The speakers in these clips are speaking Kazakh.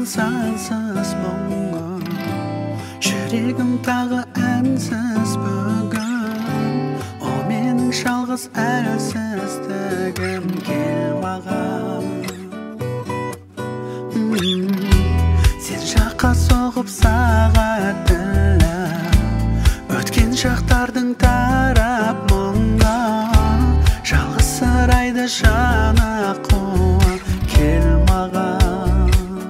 sensiz muңum жүрегім тағы әнсіз бүгін о менің жалғыз әлсіздігім кел маған сен жаққа соғып сағат тіліп өткен шақтардың тарап мұңға жалғыз сарайды жаны қуып кел маған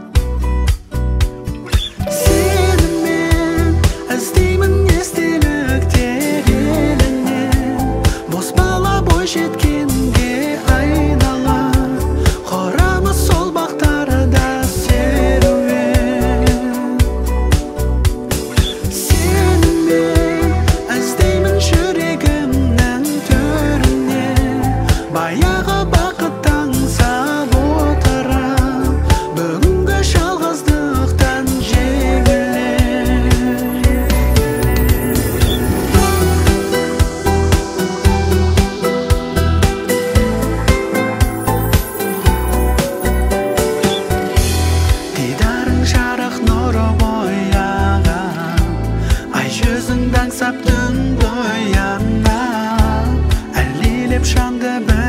сені мен іздеймін естеліктер еліңнен бос бала бой жеткенге айналып құрамыз сол бақтарда серуен сені мен іздеймін жүрегімнің төрінен баяғы бақыт аңсап отырып бүгінгі жалғыздықтан жеңілем дидарың жарық нұры бояған ай жүзіңді аңсап түн боянып әлдилеп жанды